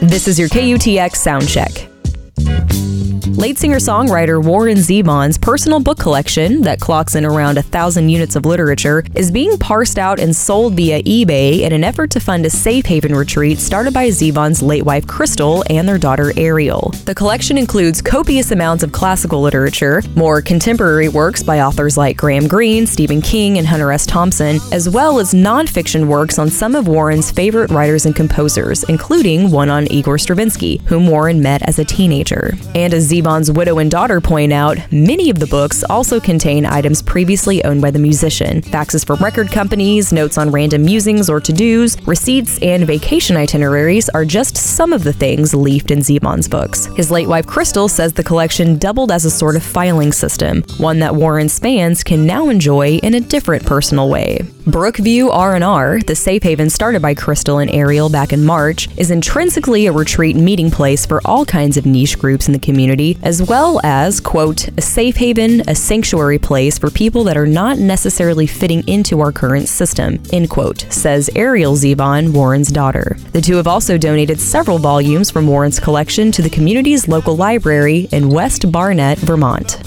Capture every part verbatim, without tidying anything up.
This is your K U T X Soundcheck. Late singer-songwriter Warren Zevon's personal book collection that clocks in around a thousand units of literature is being parsed out and sold via eBay in an effort to fund a safe haven retreat started by Zevon's late wife Crystal and their daughter Ariel. The collection includes copious amounts of classical literature, more contemporary works by authors like Graham Greene, Stephen King, and Hunter S. Thompson, as well as nonfiction works on some of Warren's favorite writers and composers, including one on Igor Stravinsky, whom Warren met as a teenager. And as Zevon's widow and daughter point out, many of the books also contain items previously owned by the musician, faxes from record companies, notes on random musings or to-dos, receipts, and vacation itineraries are just some of the things leafed in Zevon's books. His late wife Crystal says the collection doubled as a sort of filing system, one that Warren's fans can now enjoy in a different personal way. Brookview R and R, the safe haven started by Crystal and Ariel back in March, is intrinsically a retreat meeting place for all kinds of niche groups in the community, as well as, quote, a safe haven, a sanctuary place for people that are not necessarily fitting into our current system, end quote, says Ariel Zevon, Warren's daughter. The two have also donated several volumes from Warren's collection to the community's local library in West Barnet, Vermont.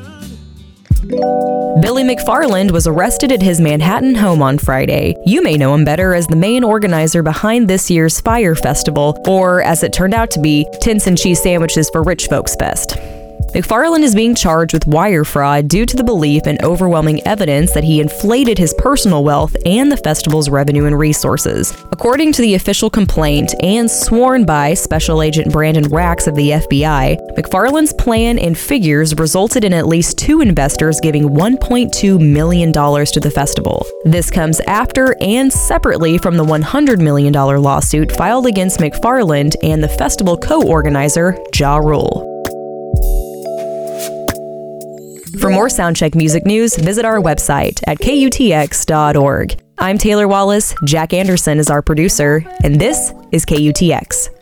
Billy McFarland was arrested at his Manhattan home on Friday. You may know him better as the main organizer behind this year's Fyre Festival, or as it turned out to be, Tints and Cheese Sandwiches for Rich Folks Fest. McFarland is being charged with wire fraud due to the belief and overwhelming evidence that he inflated his personal wealth and the festival's revenue and resources. According to the official complaint and sworn by Special Agent Brandon Rax of the F B I, McFarland's plan and figures resulted in at least two investors giving one point two million dollars to the festival. This comes after and separately from the one hundred million dollars lawsuit filed against McFarland and the festival co-organizer, Ja Rule. For more Soundcheck music news, visit our website at K U T X dot org. I'm Taylor Wallace, Jack Anderson is our producer, and this is K U T X.